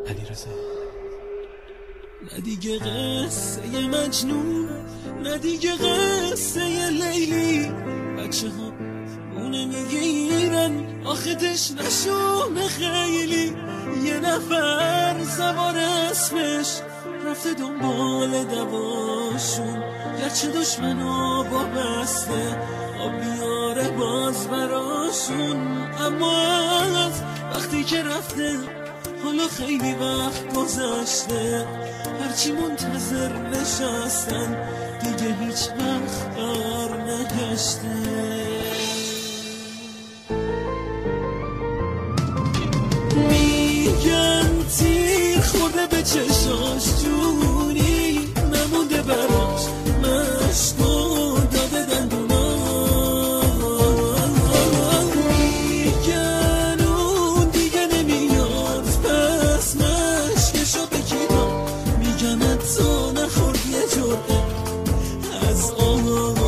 علیرضا. نه دیگه قصه مجنون، نه دیگه قصه لیلی. بچه ها اونه میگیرن آخه تشنشونه خیلی. یه نفر سوار اسمش رفته دنبال دواشون، گرچه دشمنا با بسته آب بیاره باز براشون. اما از وقتی که رفته حالا خیلی وقت گذشته، هرچی منتظر نشستن دیگه هیچ وقت بر نگشته. میگن تیر خورده به چشاش، جونی نمونده براش، مشکو داده دندونا. میگن اون دیگه نمیاد پس مشکشو به کی داد، میگن حتی نخورد یه جرعه از آب.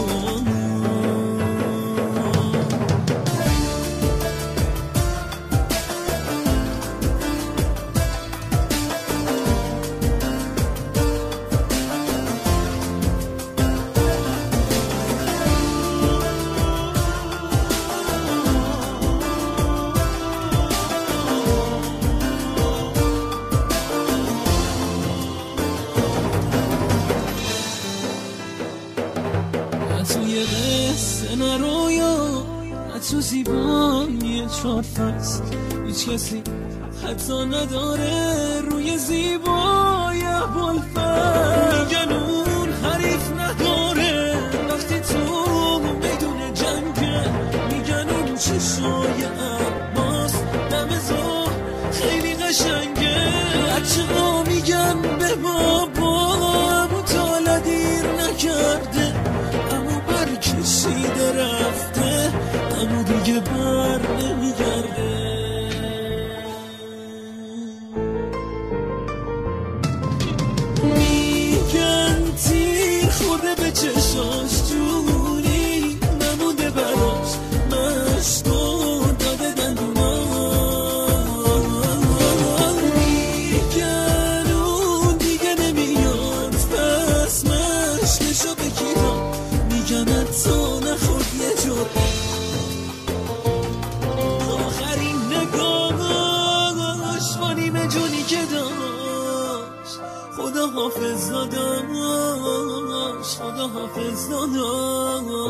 توی قصه نرویا، نه تو زیبایی 4 فصل، هیچ کسی حتی نداره روی زیبایی ابوالفضل. میگن اون حریف نداره وقتی تو میدون جنگه، میگن اون چشای عباس دم ظهر خیلی قشنگه. بچه ها میگن به بابا امو تالا دیر نکرده، کشیده رفته اما دیگه بر نمیگرده. میگن تیر خورده به چشاش، جونی نمونده براش، مشکو داده دندونا. میگن اون دیگه نمیاد پس مشکشو به کی داد، میگن حتی نخورد یه جرعه. آخرین نگاهش با نیمه جونی که داشت، خدا حافظ داداش، خدا حافظ داداش.